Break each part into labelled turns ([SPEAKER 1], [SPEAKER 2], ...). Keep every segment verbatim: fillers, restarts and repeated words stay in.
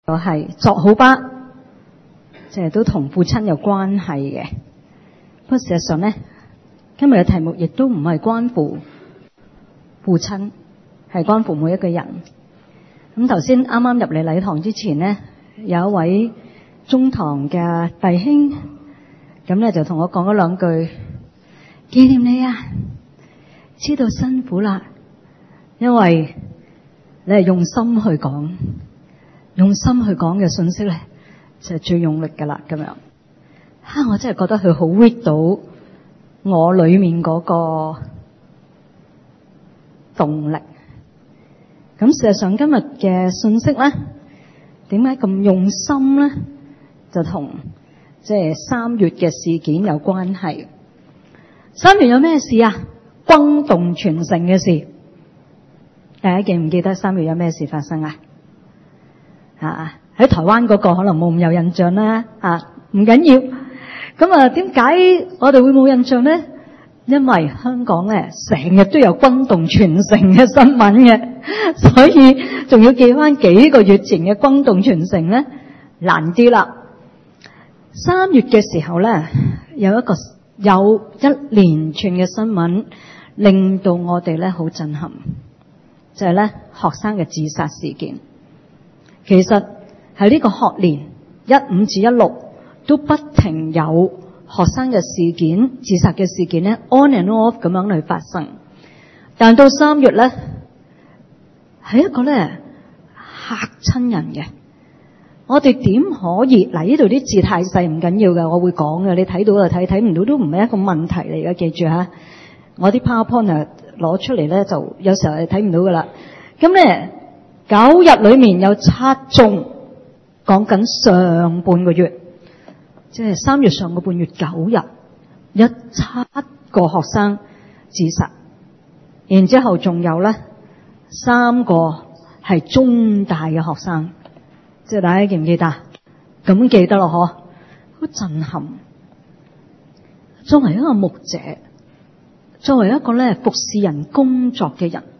[SPEAKER 1] 就係作好巴，即係都同父親有關係嘅。不過事實上咧，今日嘅題目亦都唔係關乎父親，係關乎每一個人。咁頭先啱啱入嚟禮堂之前咧，有一位中堂嘅弟兄，咁咧就同我講咗兩句，紀念你啊，知道辛苦啦，因為你係用心去講，用心去講嘅信息咧就係最用力噶啦，咁樣。哈，我真係覺得佢好 read 到我裏面嗰個動力。咁事實上今日嘅信息咧，點解咁用心咧？就同即係三月嘅事件有關係。三月有咩事啊？轟動全城嘅事。大家記唔記得三月有咩事發生啊？啊，喺台灣嗰個可能冇咁有印象啦。啊，唔緊要。咁啊，點解我哋會冇印象咧？因為香港咧成日都有轟動全城嘅新聞嘅，所以仲要記翻幾個月前嘅轟動全城咧難啲啦。三月嘅時候咧，有一個有一連串嘅新聞令到我哋咧好震撼，就係咧學生嘅自殺事件。其實喺呢個學年一五至一六都不停有學生嘅事件、自殺嘅事件咧 on and off 咁樣去發生，但到三月咧係一個咧嚇親人嘅。我哋點可以嗱？呢度啲字太細唔緊要嘅，我會講嘅。你睇到就睇，睇唔到都唔係一個問題嚟嘅。記住吓，我啲 PowerPoint 攞出嚟咧，就有時候係睇唔到噶啦。咁咧九日裏面有七宗，講緊上半個月。即係三月上個半月九日，有七個學生自殺，然之後仲有咧三個係中大嘅學生，即係大家記唔記得？咁記得咯，嗬，好震撼。作為一個牧者，作為一個咧服侍人工作嘅人，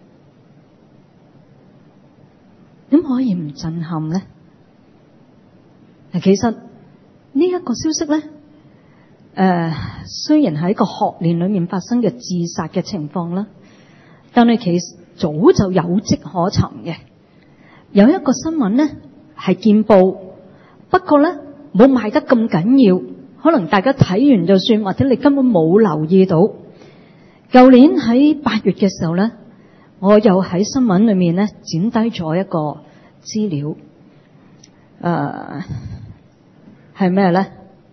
[SPEAKER 1] 點可以唔震撼咧？嗱，其實呢一個消息咧，誒、呃，雖然喺個學年裏面發生嘅自殺嘅情況啦，但係其實早就有跡可尋嘅。有一個新聞咧係見報，不過咧冇賣得咁緊要，可能大家睇完就算，或者你根本冇留意到。舊年喺八月嘅時候咧，我又喺新聞裏面咧剪低咗一個資料，誒、呃。係咩咧？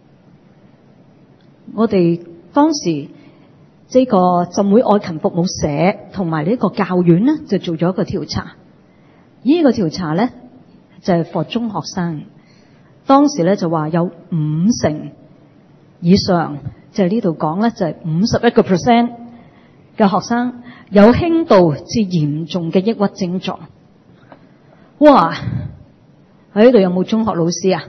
[SPEAKER 1] 我哋當時呢個浸會愛勤服務社同埋呢個教院咧，就做咗一個調查。呢個調查咧就係 for 中學生，當時咧就話有五成以上，就係呢度講咧就係五十一個 percent 嘅學生有輕度至嚴重嘅抑鬱症狀。哇！喺呢度有冇中學老師啊？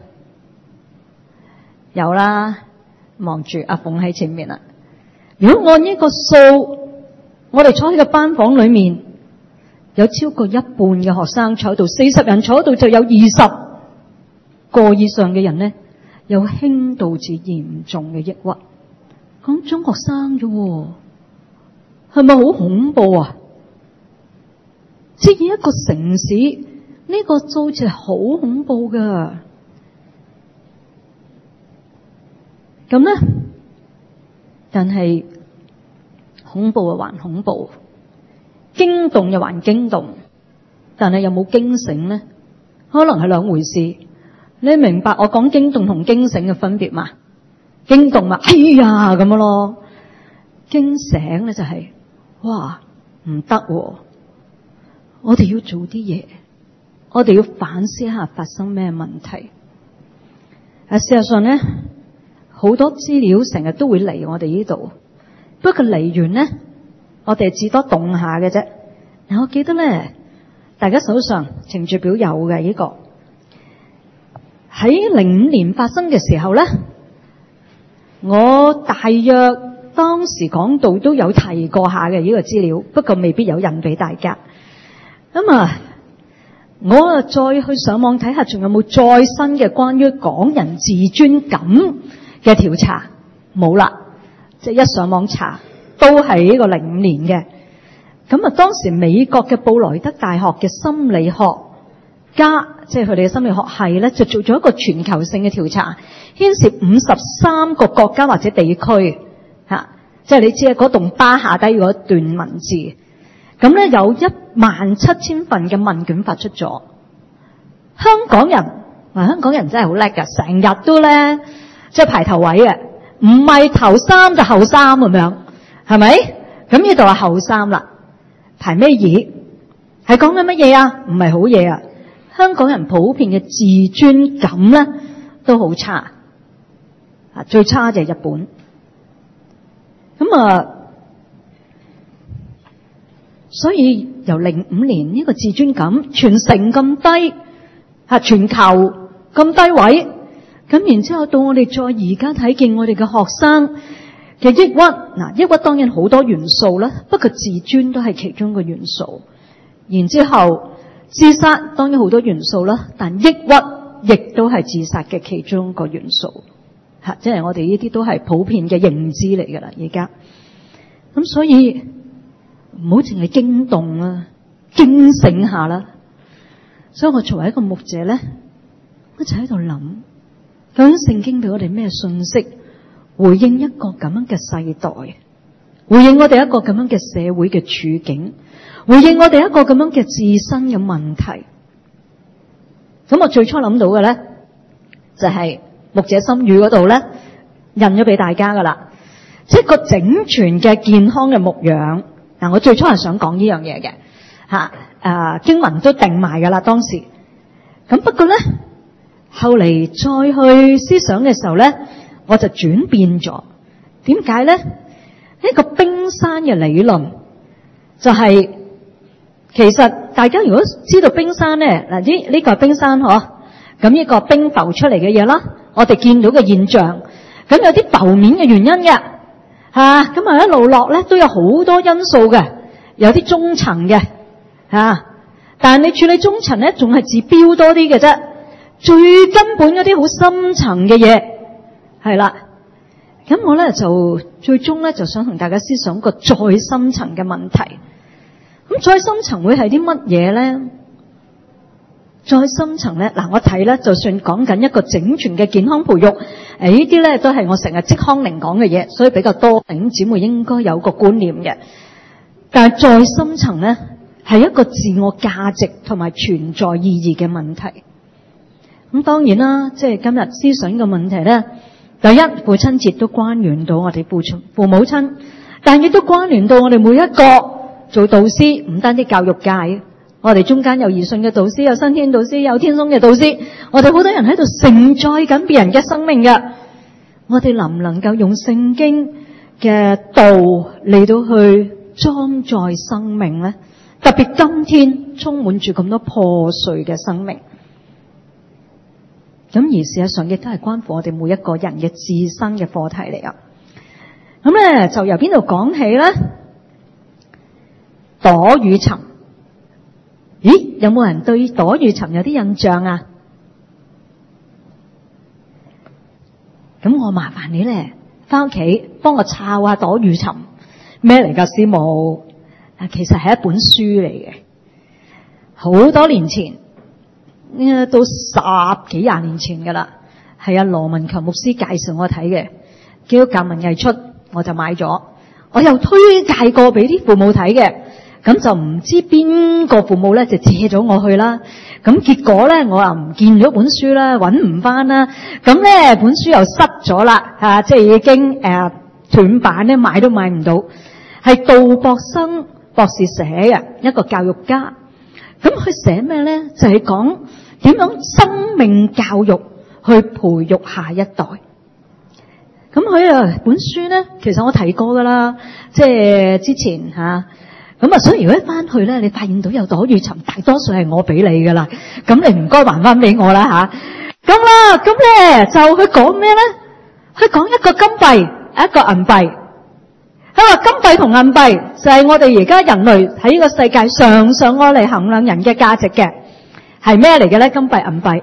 [SPEAKER 1] 有啦，望住阿鳳喺前面啦。如果按呢個數，我哋坐喺個班房裏面，有超過一半嘅學生坐喺度，四十人坐喺度就有二十個以上嘅人咧，有輕度至嚴重嘅抑鬱。講中學生啫，係咪好恐怖啊？即係一個城市，呢個數字係好恐怖噶。咁咧，但係恐怖啊，還恐怖；驚動又還驚動，但係有冇驚醒咧？可能係兩回事。你明白我講驚動同驚醒嘅分別嘛？驚動嘛，哎呀咁樣咯；驚醒咧就係、是，哇唔得、啊，我哋要做啲嘢，我哋要反思一下發生咩問題。啊，事實上咧。好多資料成日都會嚟我哋呢度，不過嚟完咧，我哋至多動下嘅啫。嗱，我記得咧，大家手上程序表有嘅呢個，喺零五年發生嘅時候咧，我大約當時講到都有提過下嘅呢個資料，不過未必有印俾大家。咁啊， 我啊再去上網睇下，仲有冇再新嘅關於港人自尊感嘅調查？冇啦，即係一上網查都係呢個零五年嘅。咁啊，當時美國嘅布萊德大學嘅心理學家，即係佢哋嘅心理學系咧，就做咗一個全球性嘅調查，牽涉五十三個國家或者地區吓，即係你知啊，嗰棟巴下低嗰段文字。咁咧有一萬七千份嘅問卷發出咗，香港人，啊香港人真係好叻噶，成日都咧即係排頭位嘅，唔係頭三就後三咁樣，係咪？咁呢度係後三啦，排咩嘢？係講緊乜嘢啊？唔係好嘢啊！香港人普遍嘅自尊感咧都好差，啊最差就係日本。咁啊。所以由零五年呢個自尊感全城咁低，吓全球咁低位，咁然之後到我哋再而家睇見我哋嘅學生嘅抑鬱，嗱抑鬱當然好多元素啦，不過自尊都係其中一個元素。然之後自殺當然好多元素啦，但抑鬱亦都係自殺嘅其中一個元素，吓即係我哋呢啲都係普遍嘅認知嚟噶啦，而家咁所以。唔好淨係驚動啦，驚醒下啦。所以我作為一個牧者咧，我就喺度諗，究竟聖經俾我哋咩信息，回應一個咁樣嘅世代，回應我哋一個咁樣嘅社會嘅處境，回應我哋一個咁樣嘅自身嘅問題。咁我最初諗到嘅咧，就係牧者心語嗰度咧，印咗俾大家噶啦，即係個整全嘅健康嘅牧養。嗱，我最初係想講呢樣嘢嘅，吓，誒，經文都定埋噶啦，當時。咁不過咧，後嚟再去思想嘅時候咧，我就轉變咗。點解咧？呢個冰山嘅理論就係，其實大家如果知道冰山咧，嗱呢呢個係冰山嗬，咁呢個冰浮出嚟嘅嘢啦，我哋見到嘅現象，咁有啲浮面嘅原因嘅。吓，咁啊一路落咧都有好多因素嘅，有啲中層嘅吓，但係你處理中層咧，仲係治標多啲嘅啫。最根本嗰啲好深層嘅嘢係啦，咁我咧就最終咧就想同大家思想個再深層嘅問題。咁再深層會係啲乜嘢咧？再深層咧，嗱我睇咧，就算講緊一個整全嘅健康培育，誒呢啲咧都係我成日職康寧講嘅嘢，所以比較多弟兄姊妹應該有個觀念嘅。但係再深層咧，係一個自我價值同埋存在意義嘅問題。咁當然啦，即係今日思想嘅問題咧，第一父親節都關聯到我哋父親父母親，但亦都關聯到我哋每一個做導師，唔單止教育界。我哋中間有義順嘅導師，有新天導師，有天松嘅導師，我哋好多人喺度承載緊別人嘅生命嘅。我哋能唔能夠用聖經嘅道嚟到去裝載生命呢？特別今天充滿住咁多破碎嘅生命，咁而事實上亦都係關乎我哋每一個人嘅自身嘅課題嚟啊。咁咧就由邊度講起咧？躲與尋。咦，有冇人對躲與尋有啲印象啊？咁我麻煩你咧，翻屋企幫我抄下躲與尋咩嚟㗎，師母？啊，其實係一本書嚟嘅，好多年前，應該到十幾廿年前㗎啦。係阿羅文琴牧師介紹我睇嘅，叫《教文藝出》，我就買咗。我又推介過俾啲父母睇嘅。咁就唔知邊個父母咧就借咗我去啦，咁結果咧我又唔見咗本書啦，揾唔翻啦，咁咧本書又失咗啦，啊，即係已經誒斷版咧，買都買唔到。係杜博生博士寫嘅一個教育家，咁佢寫咩咧？就係講點樣生命教育去培育下一代。咁佢啊本書咧，其實我提過噶啦，即係之前吓。咁啊，所以如果一翻去咧，你發現到有躲與尋，大多數係我俾你噶啦，咁你唔該還翻俾我啦吓。咁啦，咁咧就佢講咩咧？佢講一個金幣，一個銀幣。佢話金幣同銀幣就係我哋而家人類喺呢個世界上上愛嚟衡量人嘅價值嘅。 係咩嚟嘅咧？金幣銀幣，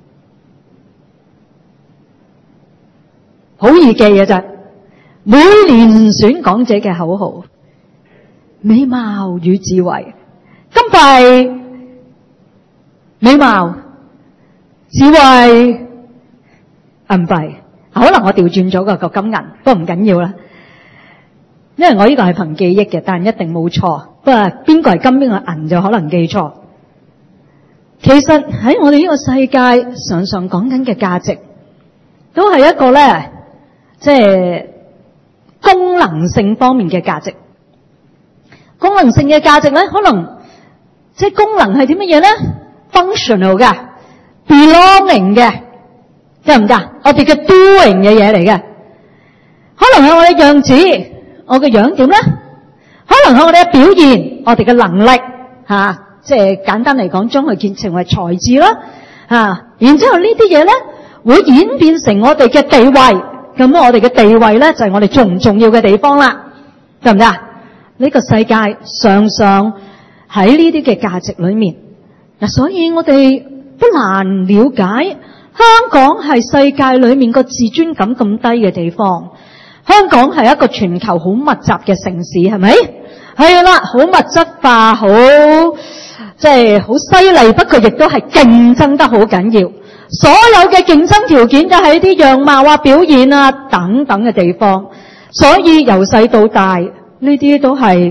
[SPEAKER 1] 好易記嘅啫。每年選港姐嘅口號，美貌與智慧，金幣、美貌、智慧、銀幣。可能我調轉咗個個金銀，不過唔緊要啦。因為我呢個係憑記憶嘅，但一定冇錯。不過邊個係金邊個銀就可能記錯。其實喺我哋呢個世界，常常講緊嘅價值，都係一個咧，即係功能性方面嘅價值。功能性嘅價值咧，可能即係功能係啲乜嘢咧 ？functional 嘅 ，belonging 嘅，得唔得？我哋嘅 doing 嘅嘢嚟嘅，可能係我哋樣子。我嘅樣點咧？可能係我哋嘅表現，我哋嘅能力吓、啊，即係簡單嚟講，將佢建成為才智啦吓。然之後呢啲嘢咧，會演變成我哋嘅地位。咁我哋嘅地位咧，就係、是、我哋重唔重要嘅地方啦，得唔得？呢、這個世界常常喺呢啲嘅價值裏面嗱，所以我哋不難了解，香港係世界裏面個自尊感咁低嘅地方。香港係一個全球好密集嘅城市，係咪？係啦，好物質化，好即係好犀利，不過亦都係競爭得好緊要。所有嘅競爭條件就喺啲樣貌啊、表現啊等等嘅地方。所以由細到大，呢啲都係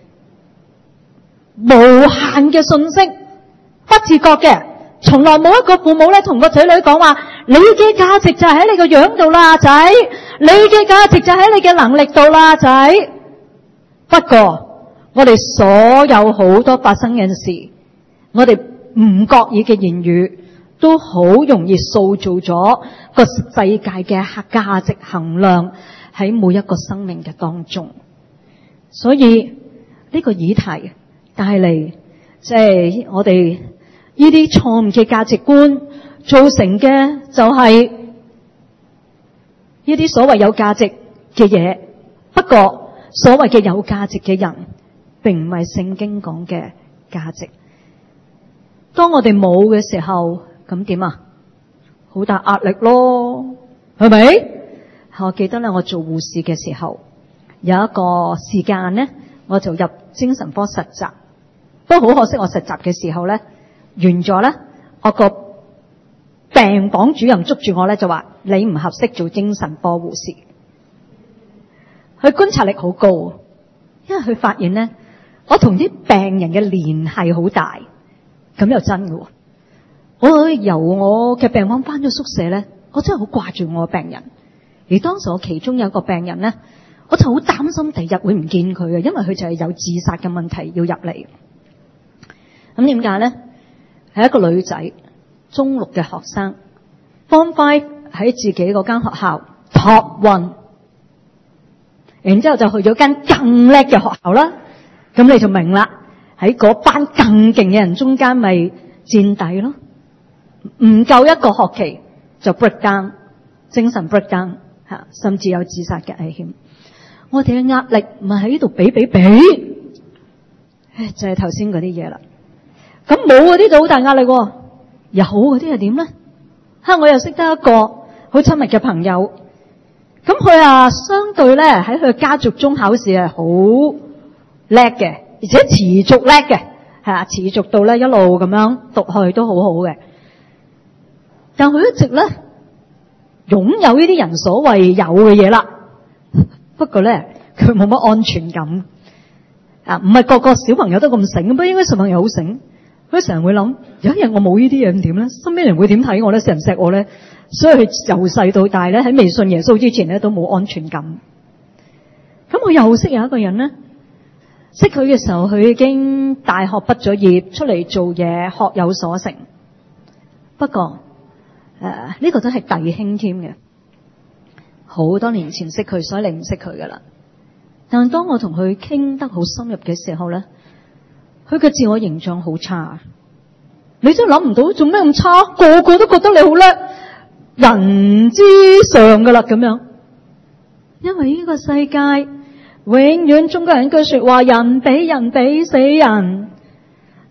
[SPEAKER 1] 無限嘅信息，不自覺嘅。從來冇一個父母咧同個仔女講話，你嘅價值就係喺你個樣度啦，仔。你嘅價值就喺你嘅能力度啦，仔。不過我哋所有好多發生嘅事，我哋唔覺意嘅言語，都好容易塑造咗個世界嘅價值衡量喺每一個生命嘅當中。所以呢個議題帶嚟，即係我哋呢啲錯誤嘅價值觀造成嘅就係呢啲所謂有價值嘅嘢。不過所謂嘅有價值嘅人，並唔係聖經講嘅價值。當我哋冇嘅時候，咁點啊？好大壓力咯，係咪？我記得咧，我做護士嘅時候，有一個時間咧，我就入精神科實習。不過好可惜，我實習嘅時候咧，完咗咧，我個病房主任捉住我咧，就話你唔合適做精神科護士。佢觀察力好高，因為佢發現咧，我同啲病人嘅聯繫好大，咁又真嘅。我由我嘅病房翻咗宿舍咧，我真係好掛住我嘅病人。而當時我其中有一個病人咧，我就好擔心第日會唔見佢嘅，因為佢就係有自殺嘅問題要入嚟。咁點解咧？係一個女仔，中六嘅學生 ，Form Five 喺自己嗰間學校 Top One， 然之後就去咗間更叻嘅學校啦。咁你就明啦，喺嗰班更勁嘅人中間，咪墊底咯。唔夠一個學期就 break down， 精神 break down 吓，甚至有自殺嘅危險。我哋嘅壓力咪喺呢度比比比，就係頭先嗰啲嘢啦。咁冇嗰啲就好大壓力，有嗰啲係點咧？吓，我又識得一個好親密嘅朋友，咁佢啊相對咧喺佢家族中考試係好叻嘅，而且持續叻嘅，係啊，持續到咧一路咁樣讀去都好好嘅。但佢一直咧擁有呢啲人所謂有嘅嘢啦，不過咧佢冇乜安全感啊！唔係個個小朋友都咁醒，不過應該小朋友好醒。佢成日會諗，有一日我冇呢啲嘢咁點咧？身邊人會點睇我咧？錫唔錫我咧？所以佢由細到大咧喺未信耶穌之前咧都冇安全感。咁我又識有一個人咧，識佢嘅時候佢已經大學畢咗業出嚟做嘢，學有所成。不過誒，呢、uh, 呢個都係弟兄添嘅，好多年前識佢，所以你唔識佢噶啦。但係當我同佢傾得好深入嘅時候咧，佢嘅自我形象好差，你真係諗唔到做咩咁差，個個都覺得你好叻，人之上噶啦咁樣。因為呢個世界永遠中國人一句說話，人比人比死人。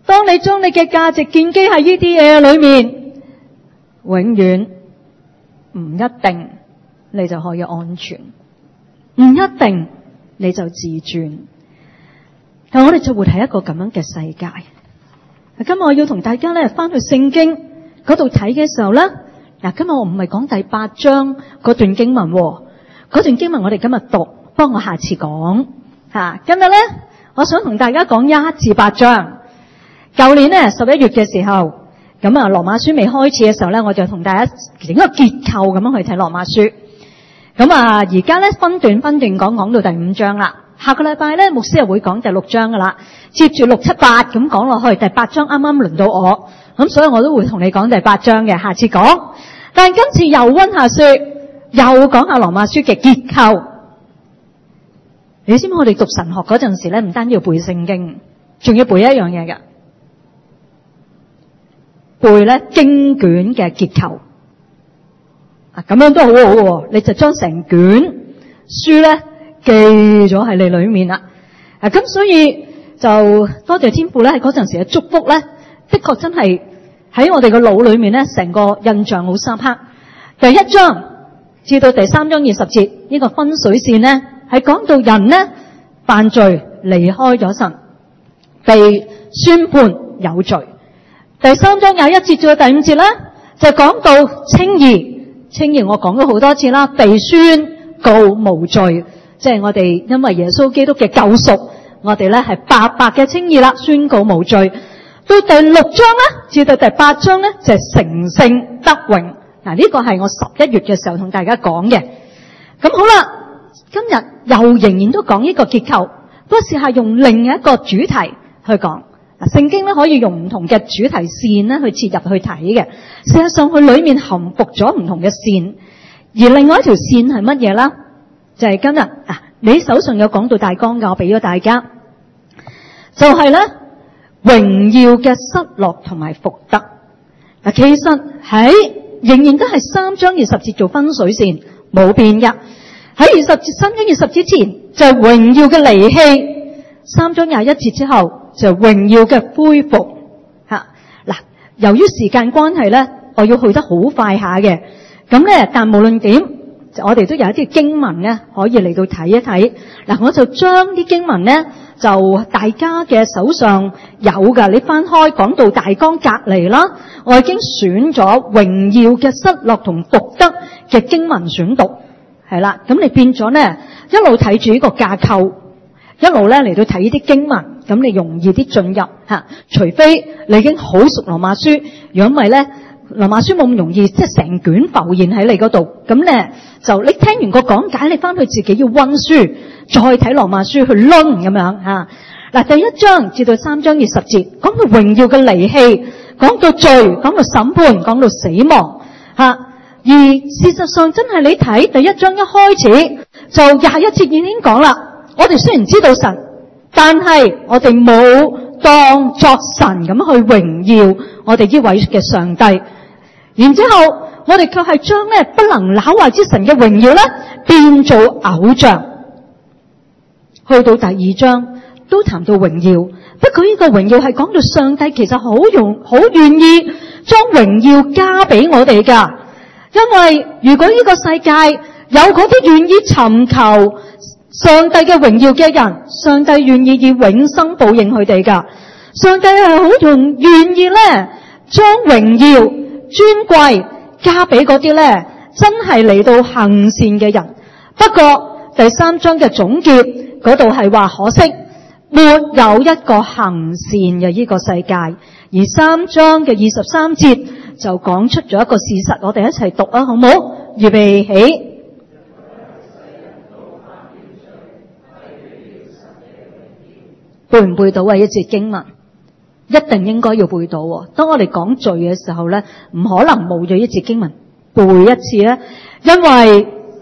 [SPEAKER 1] 當你將你嘅價值建基喺呢啲嘢裏面，永遠唔一定你就可以安全，唔一定你就自尊。但我哋就活喺一個咁樣嘅世界。今日我要同大家咧翻去聖經嗰度睇嘅時候咧，嗱，今日我唔係講第八章嗰段經文，嗰段經文我哋今日讀，不過我下次講吓。今日咧，我想同大家講一至八章。舊年咧十一月嘅時候，咁啊羅馬書未開始嘅時候咧，我就同大家整個結構咁樣去睇羅馬書。咁啊，而家咧分段分段講，講到第五章啦。下個禮拜咧，牧師又會講第六章噶啦，接住六七八咁講落去，第八章啱啱輪到我，咁所以我都會同你講第八章嘅，下次講。但係今次又溫下書，又講下羅馬書嘅結構。你知唔知我哋讀神學嗰陣時咧，唔單要背聖經，仲要背一樣嘢嘅，背咧經卷嘅結構。啊，咁樣都好好嘅，你就將成卷書咧記咗喺你裏面啦。啊，咁所以就多謝天父咧，喺嗰陣時嘅祝福咧，的確真係喺我哋嘅腦裏面咧，成個印象好深刻。第一章至到第三章二十節呢個分水線咧，係講到人咧犯罪離開咗神，被宣判有罪。第三章廿一節至到第五節咧，就講到稱義，稱義我講咗好多次啦，被宣告無罪。即係我哋因為耶穌基督嘅救贖，我哋咧係白白嘅稱義啦，宣告無罪。到第六章咧，至到第八章咧，就係成聖得榮。嗱，呢個係我十一月嘅時候同大家講嘅。咁好啦，今日又仍然都講呢個結構，不過試下用另一個主題去講。嗱，聖經咧可以用唔同嘅主題線咧去切入去睇嘅。事實上，佢裏面含伏咗唔同嘅線，而另外一條線係乜嘢啦？就係今日啊，你手上有講到大綱嘅，我俾咗大家，就係咧榮耀嘅失落同埋復得。嗱，其實喺仍然都係三章二十節做分水線，冇變嘅。喺二十節三章二十節前就係榮耀嘅離棄，三章廿一節之後就係榮耀嘅恢復。吓，嗱，由於時間關係咧，我要去得好快下嘅，咁咧，但無論點。我哋都有一啲經文咧，可以嚟到睇一睇。嗱，我就將啲經文咧，就大家嘅手上有噶，你翻開講到大綱隔離啦，我已經選咗榮耀嘅失落同復得嘅經文選讀，係啦。咁你變咗咧，一路睇住呢個架構，一路咧嚟到睇呢啲經文，咁你容易啲進入吓。除非你已經好熟羅馬書，如果唔係咧。羅馬書冇咁容易，即係成卷浮現喺你嗰度。咁咧就你聽完個講解，你翻去自己要溫書，再睇羅馬書去掄咁樣吓。嗱，第一章至到三章二十節，講到榮耀嘅離棄，講到罪，講到審判，講到死亡吓。而事實上真係你睇第一章一開始就廿一節已經講啦。我哋雖然知道神，但係我哋冇當作神咁去榮耀我哋呢位嘅上帝。然之後，我哋卻係將咧不能朽壞之神嘅榮耀咧變做偶像。去到第二章都談到榮耀，不過呢個榮耀係講到上帝其實好容好願意將榮耀加俾我哋噶。因為如果呢個世界有嗰啲願意尋求上帝嘅榮耀嘅人，上帝願意以永生報應佢哋噶。上帝係好容願意咧將榮耀尊貴加俾嗰啲咧，真係嚟到行善嘅人。不過第三章嘅總結嗰度係話，可惜沒有一個行善嘅呢個世界。而三章嘅二十三節就講出咗一個事實，我哋一齊讀啊，好唔好？預備起。背唔背到啊？一節經文？一定應該要背到。當我哋講罪嘅時候咧，唔可能冇咗一節經文背一次咧，因為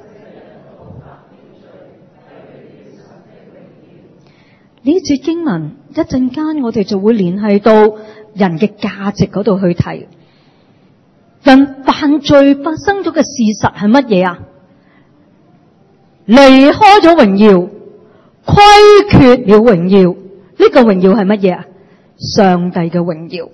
[SPEAKER 1] 呢節經文一陣間我哋就會聯繫到人嘅價值嗰度去睇。人犯罪發生咗嘅事實係乜嘢啊？離開咗榮耀，虧缺了榮耀。呢個榮耀係乜嘢啊？ 上帝嘅榮耀。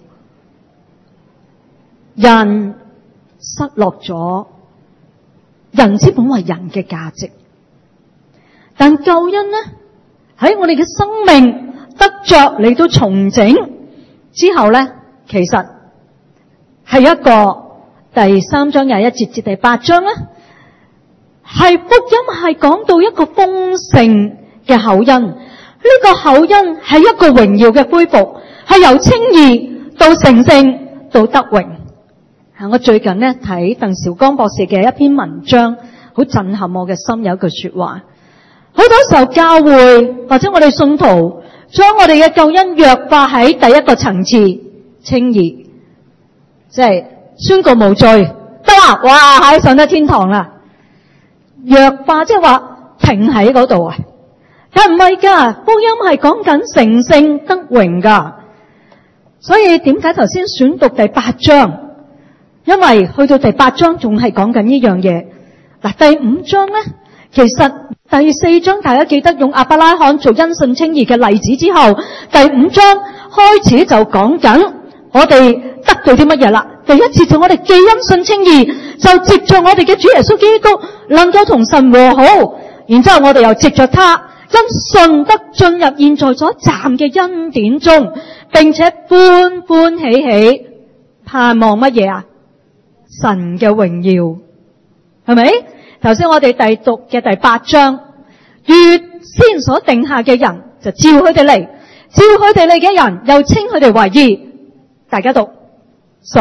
[SPEAKER 1] 人失落咗人之本為人嘅價值，但救恩呢，喺我哋嘅生命得着嚟到重整之後呢，其實係一個第三章廿一節至第八章呢，係福音係講到一個豐盛嘅厚恩，呢、這個厚恩係一個榮耀嘅恢復，係由稱義到成聖到得榮。我最近呢睇鄧兆剛博士嘅一篇文章，好震撼我嘅心。有一句說話，好多時候教會或者我哋信徒將我哋嘅救恩弱化喺第一個層次，稱義，即係宣告無罪得啦，哇喺上得天堂啦。弱化即係話停喺嗰度啊，但唔係噶，福音係講緊成聖得榮噶。所以點解頭先選讀第八章？因為去到第八章仲係講緊呢樣嘢。嗱，第五章咧，其實第四章大家記得用亞伯拉罕做因信稱義嘅例子之後，第五章開始就講緊我哋得到啲乜嘢啦。第一次就我哋既因信稱義，就藉着我哋嘅主耶穌基督能夠同神和好，然之後我哋又藉着他因信得進入現在所站嘅恩典中，並且歡歡喜喜盼望乜嘢啊？神嘅榮耀，係咪？頭先我哋第讀嘅第八章，預先所定下嘅人就召佢哋嚟，召佢哋嚟嘅人又稱佢哋為義。大家讀所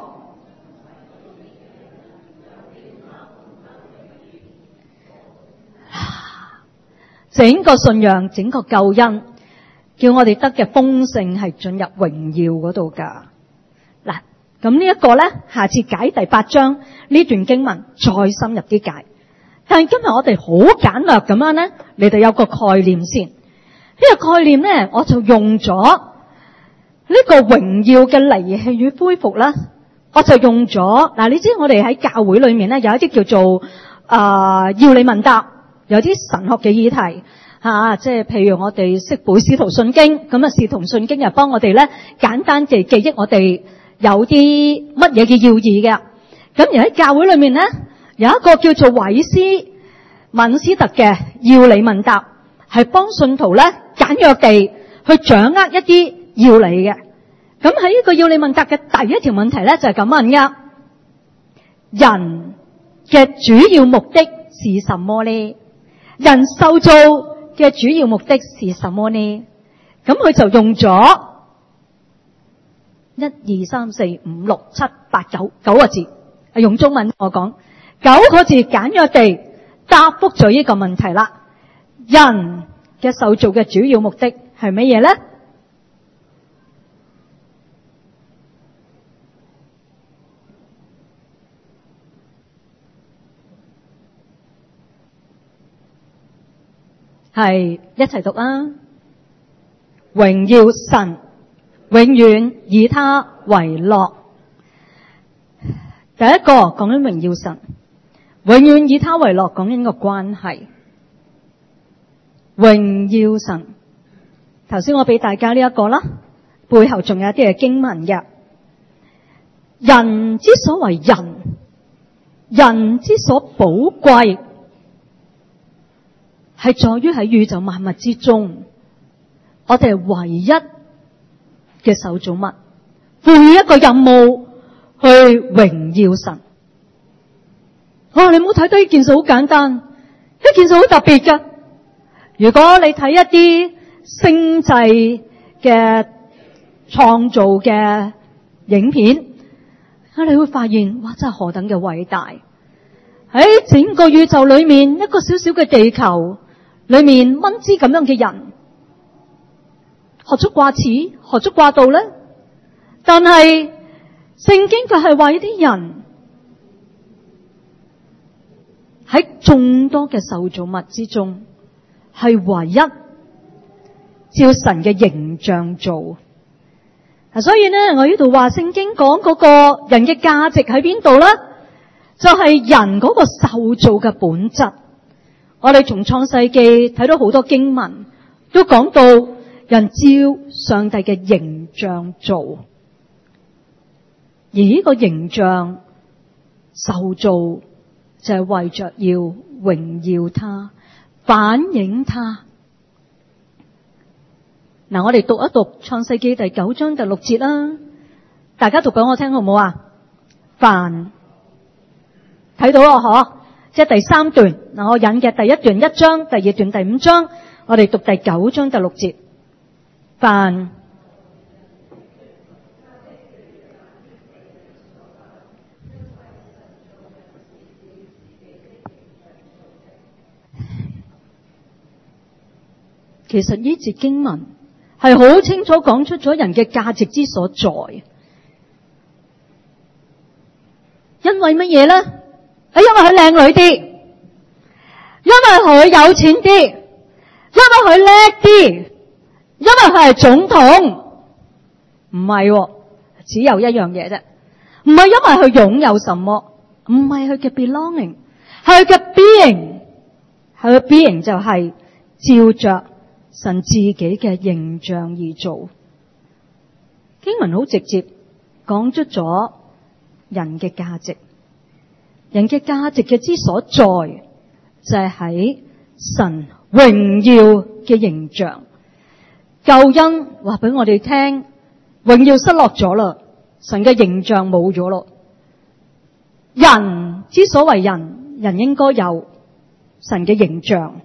[SPEAKER 1] 整個信仰，整個救恩，叫我哋得嘅豐盛係進入榮耀嗰度噶。嗱，咁呢一個咧，下次解第八章呢段經文再深入啲解。但係今日我哋好簡略咁樣咧，你哋有個概念先。呢個概念咧，我就用咗呢個榮耀嘅離棄與恢復啦。我就用咗嗱，你知我哋喺教會裏面咧有一啲叫做啊、呃、要你問答，有啲神學嘅議題吓、啊，即係譬如我哋識背使徒信經，咁啊使徒信經又幫我哋咧簡單地記憶我哋有啲乜嘢嘅要義嘅。咁而喺教會裏面咧，有一個叫做韋斯敏斯特嘅要理問答，係幫信徒咧簡約地去掌握一啲要理嘅。咁喺呢個要理問答嘅第一條問題咧就係咁問噶：人嘅主要目的是什麼呢？人受造嘅主要目的是什麼呢？咁佢就用咗一二三四五六七八九九個字，用中文我講九個字簡約地答覆咗呢個問題啦。人嘅受造嘅主要目的係乜嘢咧？係一齊讀啦！榮耀神，永遠以他為樂。第一個講緊榮耀神，永遠以他為樂，講緊個關係。榮耀神，頭先我俾大家呢一個啦，背後仲有一啲係經文嘅。人之所為人，人之所寶貴，係在於喺宇宙萬物之中，我哋係唯一嘅受造物，賦予一個任務去榮耀神。哇！你唔好睇得呢件事好簡單，呢件事好特別㗎。如果你睇一啲星際嘅創造嘅影片，啊，你會發現哇，真係何等嘅偉大！喺整個宇宙裏面，一個小小嘅地球裏面，蚊枝咁樣嘅人，何足掛齒，何足掛度呢？但係聖經佢係話呢啲人喺眾多嘅受造物之中，係唯一照神嘅形象做。所以呢，我呢度話聖經講嗰個人嘅價值喺邊度呢？就係人嗰個受造嘅本質。我哋從創世記睇到好多經文，都講到人照上帝嘅形象做，而呢個形象受造就係為着要榮耀他，反映他。嗱，我哋讀一讀創世記第九章第六節啦，大家讀俾我聽好唔好啊？凡睇到咯，嗬，即係第三段。嗱，我引嘅第一段一章，第二段第五章，我哋讀第九章第六節。凡其實呢節經文係好清楚講出咗人嘅價值之所在。因為乜嘢咧？係因為佢靚女啲，因為佢有錢啲，因為佢叻啲，因為佢係總統。唔係，只有一樣嘢啫。唔係因為佢擁有什麼，唔係佢嘅 belonging， 係佢嘅 being， 佢嘅 being 就係照着神自己嘅形象而做。經文好直接講出咗人嘅價值，人嘅價值嘅之所在就係喺神榮耀嘅形象。救恩話俾我哋聽，榮耀失落咗啦，神嘅形象冇咗咯。人之所為人，人應該有神嘅形象。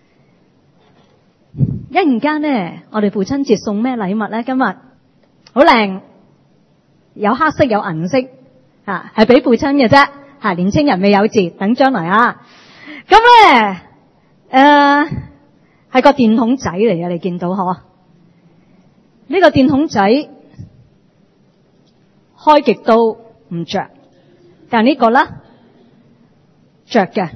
[SPEAKER 1] 一陣間咧，我哋父親節送咩禮物咧？今日好靚，有黑色有銀色，吓係俾父親嘅啫，吓年青人未有字，等將來啊。咁咧，誒係個電筒仔嚟嘅，你見到嗬？呢個電筒仔開極都唔着，但係呢個咧着嘅。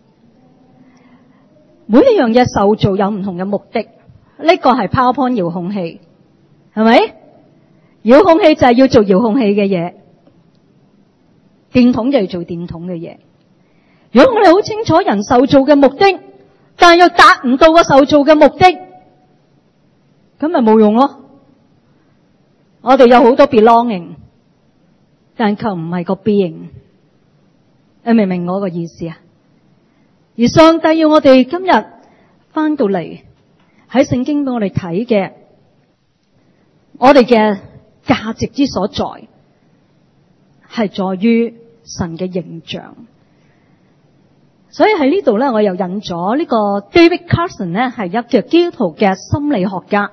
[SPEAKER 1] 每一樣嘢受造有唔同嘅目的，呢個係 PowerPoint 遙控器，係咪？遙控器就係要做遙控器嘅嘢，電筒就要做電筒嘅嘢。如果我哋好清楚人受造嘅目的，但係又達唔到個受造嘅目的，咁咪冇用咯。我哋有好多 belonging， 但求唔係個 being。你明唔明我個意思啊？而上帝要我哋今日翻到嚟喺聖經俾我哋睇嘅，我哋嘅價值之所在係在於神嘅形象。所以喺呢度咧，我又引咗呢個 David Carson 咧，係一個基督徒嘅心理學家，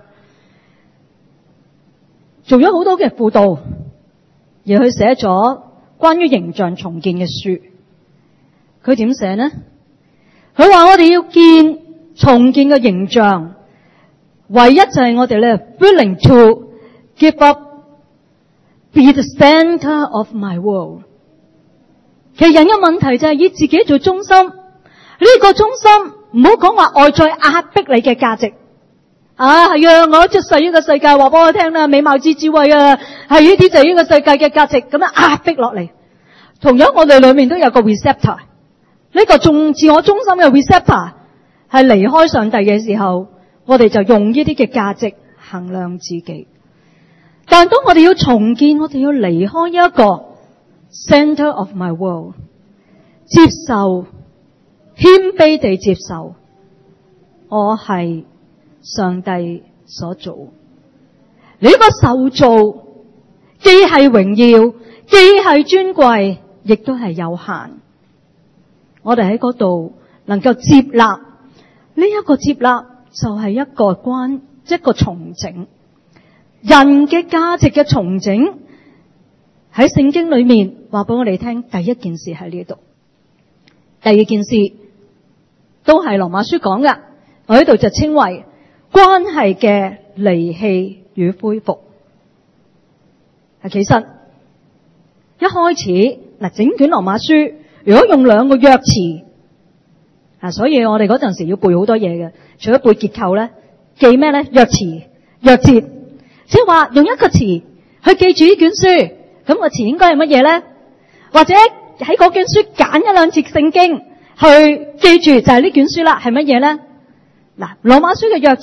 [SPEAKER 1] 做咗好多嘅輔導，而佢寫咗關於形象重建嘅書。佢點寫呢？佢話我哋要建重建嘅形象，唯一就係我哋咧 willing to give up be the center of my world。其實人嘅問題就係以自己做中心，呢、這個中心唔好講話外在壓迫你嘅價值。啊係啊，我出世呢個世界話俾我聽啦，美貌之智慧啊，係呢啲就係呢個世界嘅價值，咁樣壓迫落嚟。同樣我哋裏面都有個 receptor。呢個重自我中心嘅 receptor 係離開上帝嘅時候，我哋就用呢啲嘅價值衡量自己。但當我哋要重建，我哋要離開一個 center of my world， 接受謙卑地接受我係上帝所做。你呢個受造既係榮耀，既係尊貴，亦都係有限。我哋喺嗰度能夠接納，呢一個接納就係一個關一個重整人嘅價值嘅重整。喺聖經裏面話俾我哋聽，第一件事喺呢度，第二件事都係羅馬書講嘅，我喺度就稱為關係嘅離棄與恢復。其實一開始嗱，整卷羅馬書如果用兩個約詞啊，所以我哋嗰陣時要背好多嘢嘅，除咗背結構咧，記咩咧？約詞、約節，即係話用一個詞去記住呢卷書，咁個詞應該係乜嘢咧？或者喺嗰卷書揀一兩節聖經去記住就係呢卷書啦，係乜嘢咧？嗱，羅馬書嘅約詞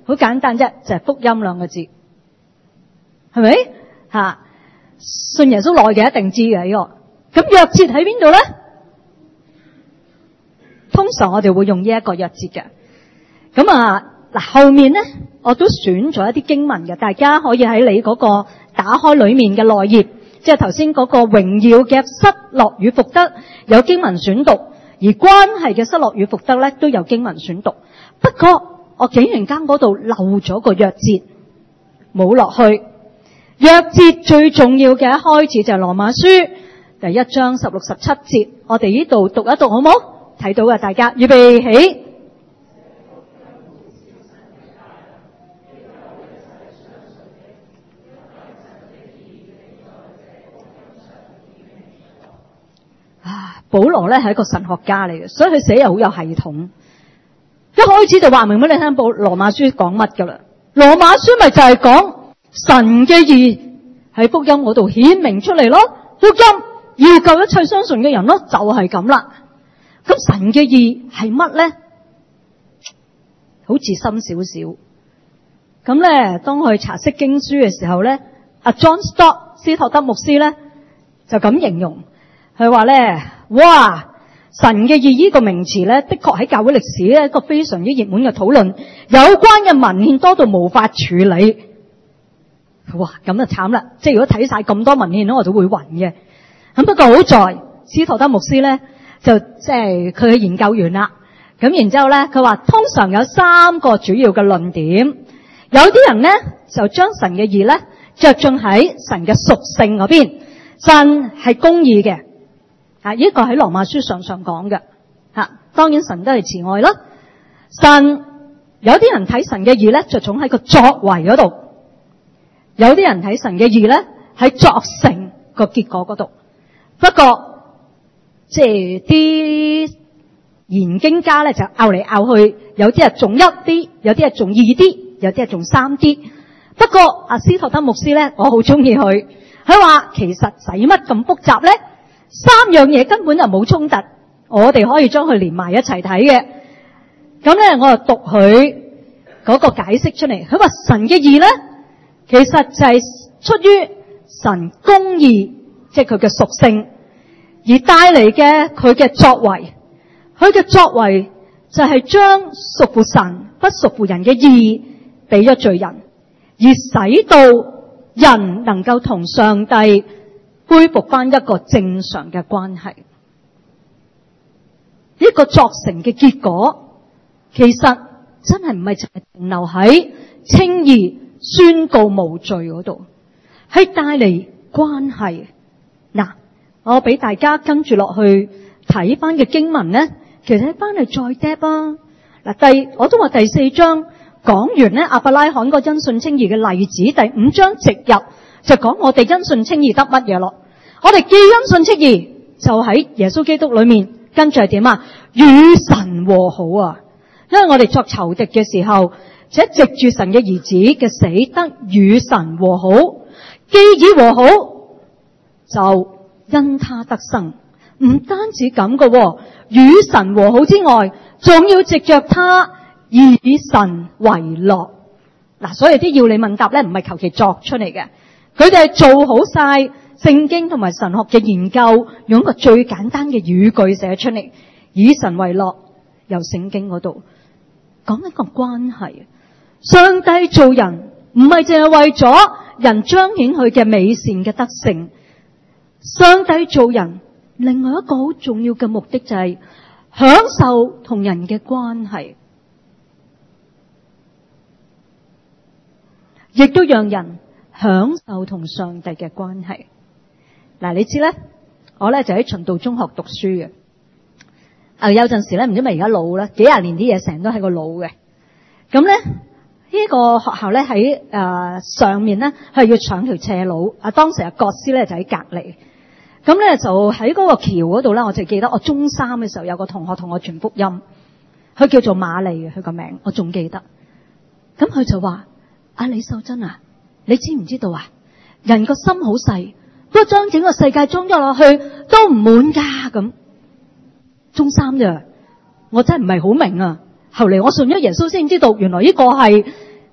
[SPEAKER 1] 好簡單啫，就係福音兩個字，係咪？吓，信耶穌耐嘅一定知嘅呢個。咁約節喺邊度咧？通常我哋會用呢一個約節嘅。咁啊，嗱後面咧，我都選咗一啲經文嘅，大家可以喺你嗰個打開裏面嘅內頁，即係頭先嗰個榮耀嘅失落與復得有經文選讀，而關係嘅失落與復得咧都有經文選讀。不過我竟然間嗰度漏咗個約節，冇落去。約節最重要嘅一開始就係羅馬書第一章十六十七節，我哋呢度讀一讀好冇？睇到嘅大家預備起。啊，保羅咧係一個神學家嚟嘅，所以佢寫又好有系統。一開始就話明俾你聽，保羅馬書講乜噶啦？羅馬書咪就係講神嘅義喺福音嗰度顯明出嚟咯，福音要救一切相信嘅人咯，就係咁啦。咁神嘅義係乜咧？好似深少少。咁咧，當佢查釋經書嘅時候咧，阿 John Stott 斯托德牧師咧就咁形容，佢話咧，哇！神嘅義呢個名詞咧，的確喺教會歷史咧一個非常之熱門嘅討論，有關嘅文獻多到無法處理。哇，咁就慘啦！即係如果睇晒咁多文獻咧，我就會暈嘅。咁不過好在斯托德牧師咧，就即係佢嘅研究完啦。咁然之後咧，佢話通常有三個主要嘅論點。有啲人咧就將神嘅義咧着重喺神嘅屬性嗰邊，神係公義嘅。啊！呢個喺羅馬書常常講嘅吓，當然神都係慈愛啦。神有啲人睇神嘅義咧，着重喺個作為嗰度；有啲人睇神嘅義咧，喺作成個結果嗰度。不過，即係啲研經家咧就拗嚟拗去，有啲係重一啲，有啲係重二啲，有啲係重三啲。不過阿斯托德牧師咧，我好中意佢，佢話其實使乜咁複雜咧？三樣嘢根本就冇衝突，我哋可以將佢連埋一齊睇嘅。咁咧，我就讀佢嗰個解釋出嚟。佢話神嘅義咧，其實就係出於神公義，即係佢嘅屬性，而帶嚟嘅佢嘅作為。佢嘅作為就係將屬乎神不屬乎人嘅義俾咗罪人，而使到人能夠同上帝恢復翻一個正常嘅關係。一個作成嘅結果，其實真係唔係淨係停留喺稱義宣告無罪嗰度，係帶嚟關係。嗱，我俾大家跟住落去睇翻嘅經文咧，其實翻嚟再 dep 啊。嗱，第我都話第四章講完咧，亞伯拉罕個因信稱義嘅例子，第五章直入就講我哋因信稱義得乜嘢咯？我哋既因信稱義，就喺耶穌基督裏面，跟住係點啊？與神和好啊！因為我哋作仇敵嘅時候，且藉住神嘅兒子嘅死得與神和好，既已和好，就因他得生。唔單止咁嘅，與神和好之外，仲要藉着他以神為樂。嗱，所以啲要理問答咧，唔係求其作出嚟嘅，佢哋係做好晒聖經同埋神學嘅研究，用一個最簡單嘅語句寫出嚟，以神為樂。由聖經嗰度講一個關係，上帝做人唔係淨係為咗人彰顯佢嘅美善嘅德性，上帝做人另外一個好重要嘅目的就係享受同人嘅關係，亦都讓人享受同上帝嘅關係。嗱，你知咧，我咧就喺循道中學讀書嘅。啊，有陣時咧，唔知咪而家老咧，幾廿年啲嘢成日都喺個腦嘅。咁咧，呢個學校咧喺誒上面咧係要上條斜路。啊，當時啊，國師咧就喺隔離。咁咧就喺嗰個橋嗰度咧，我就記得我中三嘅時候有個同學同我傳福音，佢叫做瑪麗嘅，佢個名我仲記得。咁佢就話：阿李秀珍啊，你知唔知道啊？人個心好細，不過將整個世界裝咗落去都唔滿噶咁。中三咋，我真係唔係好明啊。後嚟我信咗耶穌先知道，原來呢個係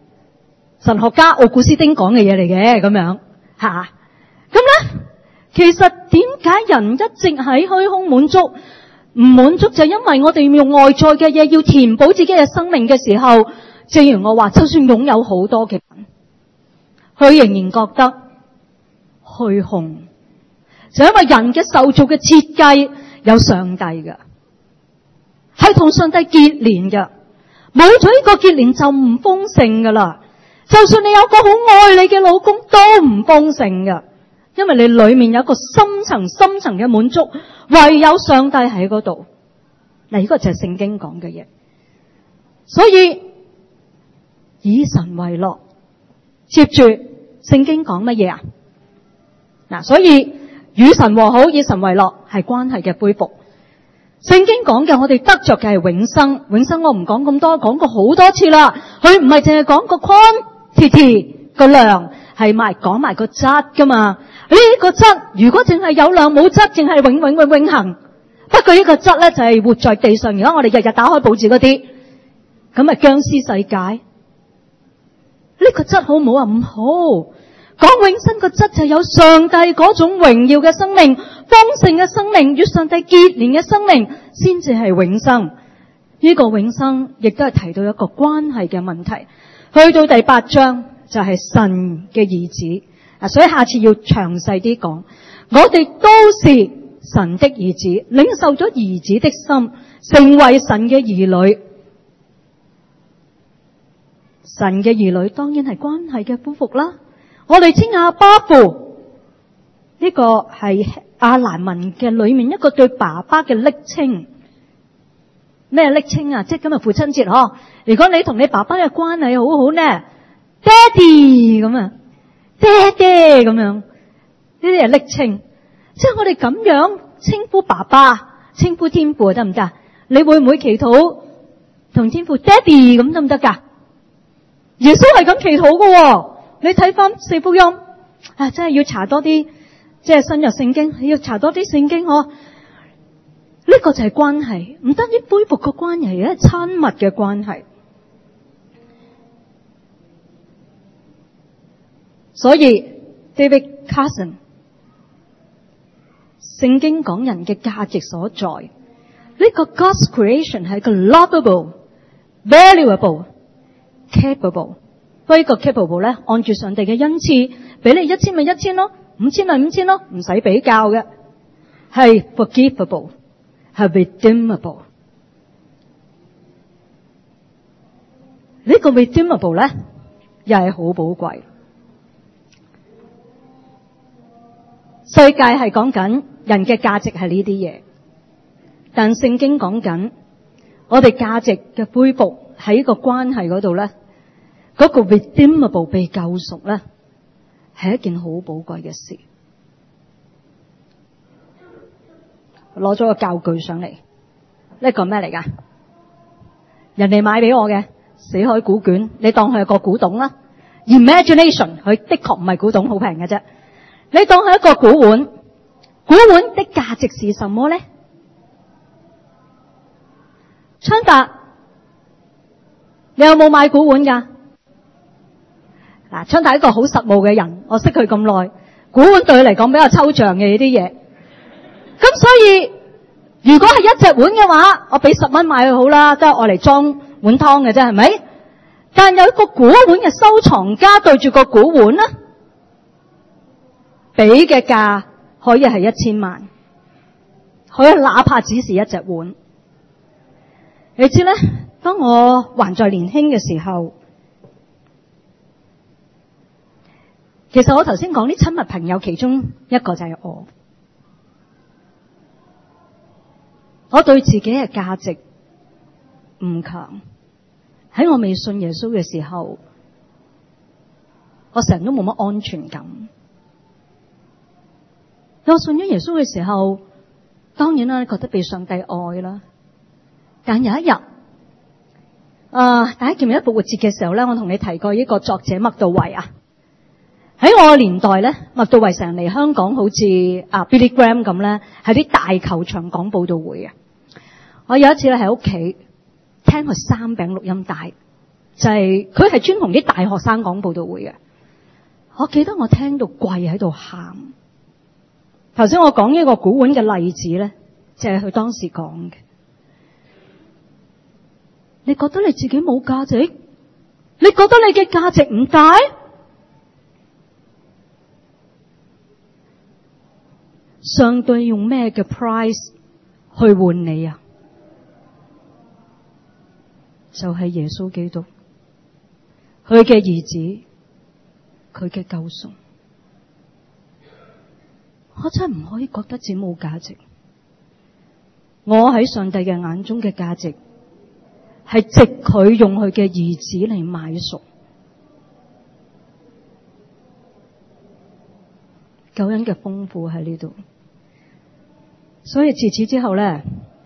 [SPEAKER 1] 神學家奧古斯丁講嘅嘢嚟嘅，咁樣吓。咁咧，其實點解人一直喺虛空滿足？唔滿足就因為我哋用外在嘅嘢要填補自己嘅生命嘅時候，正如我話，就算擁有好多嘅人，佢仍然覺得虛空，就因為人嘅受造嘅設計有上帝嘅，係同上帝結連嘅，冇咗呢個結連就唔豐盛噶啦。就算你有個好愛你嘅老公都唔豐盛嘅，因為你裏面有一個深層深層嘅滿足，唯有上帝喺嗰度。嗱，呢個就係聖經講嘅嘢。所以以神為樂，接住聖經講乜嘢啊？嗱，所以與神和好，以神為樂係關係嘅恢復。聖經講嘅我哋得着嘅係永生，永生我唔講咁多，講過好多次啦。佢唔係淨係講個 quantity 個量，係埋講埋個質噶嘛。呢個質如果淨係有量冇質，淨係永永永永恆。不過呢個質咧就係活在地上。如果我哋日日打開報紙嗰啲，咁啊僵屍世界。呢個質好唔好啊？唔好。講永生個質就有上帝嗰種榮耀嘅生命、豐盛嘅生命、與上帝結連嘅生命，先至係永生。呢個永生亦都係提到一個關係嘅問題。去到第八章就係神嘅兒子。所以下次要詳細啲講，我哋都是神的兒子，領受咗兒子的心，成為神嘅兒女。神嘅兒女當然係關係嘅恢復啦。我哋稱阿爸父，呢個係亞蘭文嘅裏面一個對爸爸嘅昵稱。咩昵稱啊？即係今日父親節嗬。如果你同你爸爸嘅關係好好呢，爹哋咁啊。爹爹咁樣，呢啲係昵稱，即係我哋咁樣稱呼爸爸、稱呼天父得唔得？你會唔會祈禱同天父爹哋咁得唔得噶？耶穌係咁祈禱㗎，你睇翻四福音啊，真係要查多啲，即係新約聖經，要查多啲聖經嗬。呢個就係關係，唔單止恢復個關係，係親密嘅關係。所以 David Carson 聖經講人嘅價值所在，呢個 God's creation 係個 lovable、valuable、capable。不過呢個 capable 咧，按住上帝嘅恩賜，俾你一千咪一千咯，五千咪五千咯，唔使比較嘅。係 forgivable， 係 redeemable。呢個 redeemable 咧，又係好寶貴。世界係講緊人嘅價值係呢啲嘢，但聖經講緊我哋價值嘅恢復喺個關係嗰度咧，嗰個 redeemable 被救贖咧，係一件好寶貴嘅事。攞咗個教具上嚟，呢個咩嚟噶？人哋買俾我嘅死海古卷，你當佢係個古董啦。Imagination 佢的確唔係古董，好平嘅啫。你當係一個古碗，古碗的價值是什麼呢？昌達，你有冇買古碗噶？嗱，昌達係一個好實務嘅人，我識佢咁耐，古碗對佢嚟講比較抽象嘅呢啲嘢。咁所以，如果係一隻碗嘅話，我俾十蚊買佢好啦，都係愛嚟裝碗湯嘅啫，係咪？但有一個古碗嘅收藏家對住個古碗啦。俾嘅價可以係一千萬，可以哪怕只是一隻碗。你知咧，當我還在年輕嘅時候，其實我頭先講啲親密朋友，其中一個就係我。我對自己嘅價值唔強，喺我未信耶穌嘅時候，我成日都冇乜安全感。我信咗耶穌嘅時候，當然啦，覺得被上帝愛啦。但有一日，啊，大家記唔記得復活節嘅時候咧，我同你提過呢個作者麥道維啊。喺我嘅年代咧，麥道維成日嚟香港，好似啊 Billy Graham 咁咧，喺啲大球場講佈道會嘅。我有一次咧喺屋企聽佢三餅錄音帶， 就係佢係專同啲大學生講佈道會嘅。我記得我聽到跪喺度喊。頭先我講呢個古碗嘅例子咧，就係佢當時講嘅。你覺得你自己冇價值？你覺得你嘅價值唔大？上帝用咩嘅 price 去換你啊？就係耶穌基督，佢嘅兒子，佢嘅救贖。我真係唔可以覺得自己冇價值。我喺上帝嘅眼中嘅價值係值佢用佢嘅兒子嚟買贖。救恩嘅豐富喺呢度。所以自此之後咧，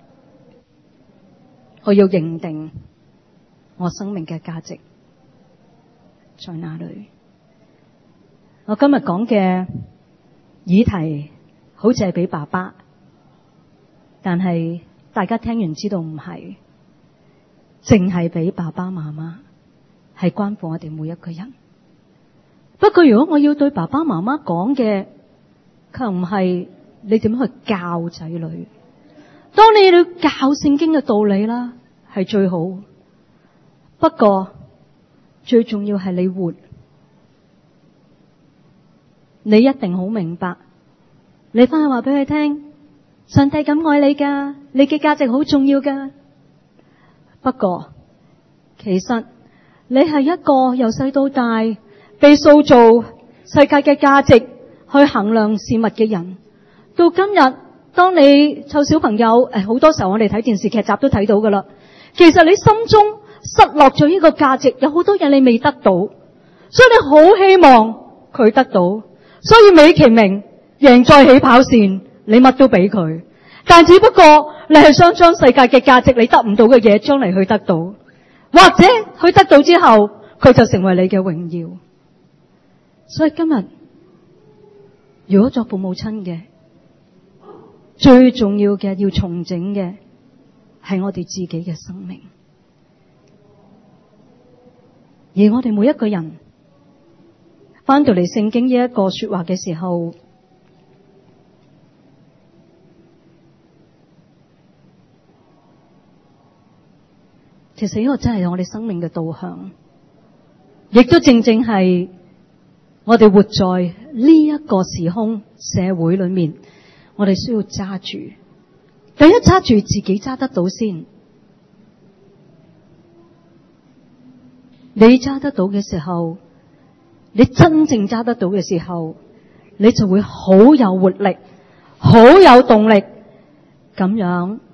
[SPEAKER 1] 我要認定我生命嘅價值在哪裏。我今日講嘅議題好似係俾爸爸，但係大家聽完知道唔係，淨係俾爸爸媽媽，係關乎我哋每一個人。不過如果我要對爸爸媽媽講嘅，佢唔係你點樣去教仔女。當你要教聖經嘅道理啦，係最好。不過最重要係你活。你一定好明白，你翻去話俾佢聽，上帝咁愛你噶，你嘅價值好重要噶。不過其實你係一個由細到大被塑造世界嘅價值去衡量事物嘅人。到今日，當你湊小朋友，誒，好多時候我哋睇電視劇集都睇到噶啦。其實你心中失落咗呢個價值，有好多嘢你未得到，所以你好希望佢得到。所以美其名贏在起跑線，你乜都俾佢，但只不過你係想將世界嘅價值你得唔到嘅嘢，將嚟去得到，或者佢得到之後，佢就成為你嘅榮耀。所以今日如果作父母親嘅，最重要嘅要重整嘅係我哋自己嘅生命，而我哋每一個人翻到嚟聖經呢一個說話嘅時候，其實呢個真係我哋生命嘅導向，亦都正正係我哋活在呢一個時空社會裏面，我哋需要揸住。第一，揸住自己揸得到先。你揸得到嘅時候，你真正揸得到嘅時候，你就會好有活力，好有動力，咁樣